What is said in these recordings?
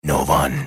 نووان.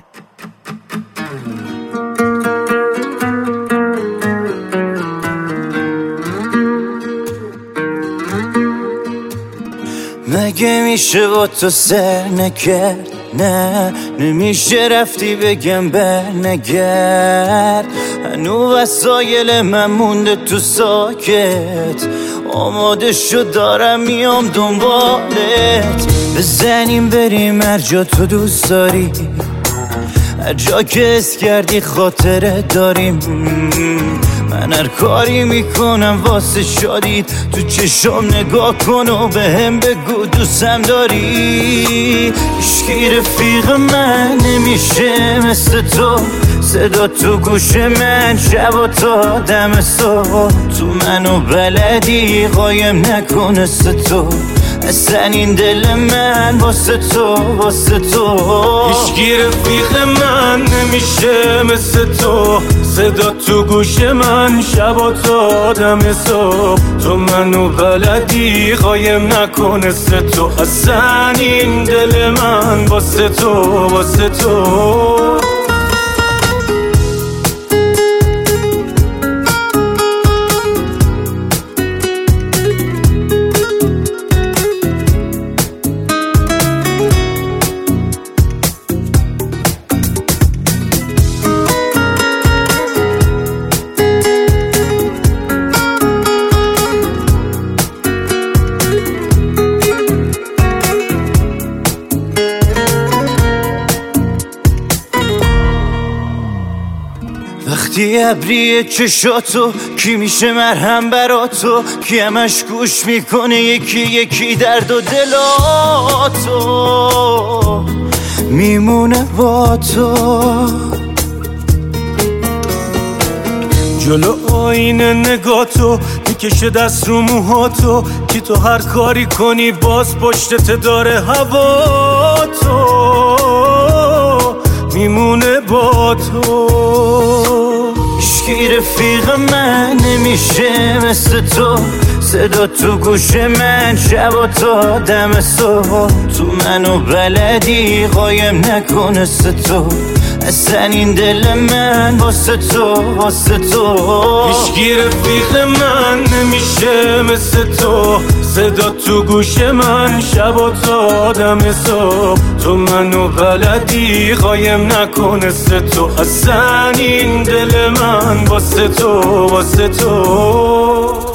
مگه میشه با تو سر نکرد؟ نه نمیشه رفتی بگم برنگرد. هنو وسایل من مونده تو ساکت، آماده شد دارم میام دنبالت. بزنیم بریم هر جا تو دوست داری، هر جا که اس کردی خاطره داریم. من هر کاری میکنم واسه شادیت، تو چشم نگاه کن و به هم بگو دوستم داری. عشقی رفیق من نمیشه مثل تو، صدا تو گوش من شب و تا دم صبح. تو منو بلدی قایم نکن مثل تو، اصلا این دل من واسه تو واسه تو. عشقی رفیق من نمیشه مثل تو، صدا تو گوش من شب و تا دم صبح. تو منو بلدی قایم نکن مثل تو، اصلا این دل من واسه تو واسه تو. وقتی ابری چشاتو کی میشه مرهم برا تو، کی همش گوش میکنه یکی یکی درد و دلاتو میمونه با تو. جلو آینه نگاتو میکشه دست رو موهاتو، که تو هر کاری کنی باز پشتت داره هوا تو میمونه با تو. عشقی رفیق من نمیشه مثل تو، صدا تو گوش من شب و تا دم صبح. تو منو بلدی قایم نکن مثل تو، اصلا این دل من واسه تو واسه تو. عشقی رفیق من نمیشه مثل تو، صدا تو گوش من شب و تا دم صبح. تو منو بلدی قایم نکن مثل تو، اصلا این دل من واسه تو واسه تو.